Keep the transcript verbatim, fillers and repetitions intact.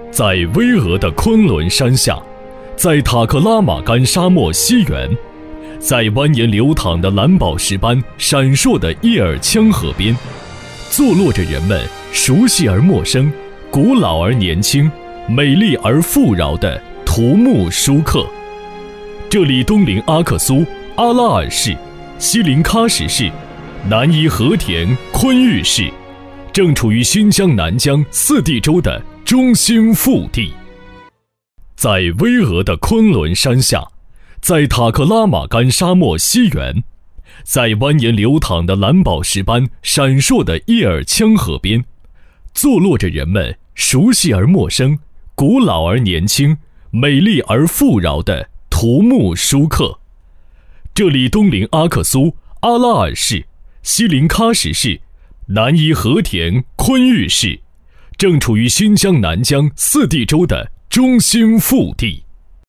在巍峨的昆仑山下，在塔克拉玛干沙漠西缘，在蜿蜒流淌的蓝宝石般闪烁的叶尔羌河边，坐落着人们熟悉而陌生、古老而年轻、美丽而富饶的图木舒克。这里东临阿克苏、阿拉尔市，西临喀什市，南依和田、昆玉市，正处于新疆南疆四地洲的中心腹地。在巍峨的昆仑山下，在塔克拉玛干沙漠西缘，在蜿蜒流淌的蓝宝石般闪烁的叶尔羌河边，坐落着人们熟悉而陌生、古老而年轻、美丽而富饶的图木舒克。这里东临阿克苏、阿拉尔市，西临喀什市，南依和田、昆玉市，正处于新疆南疆四地洲的中心腹地。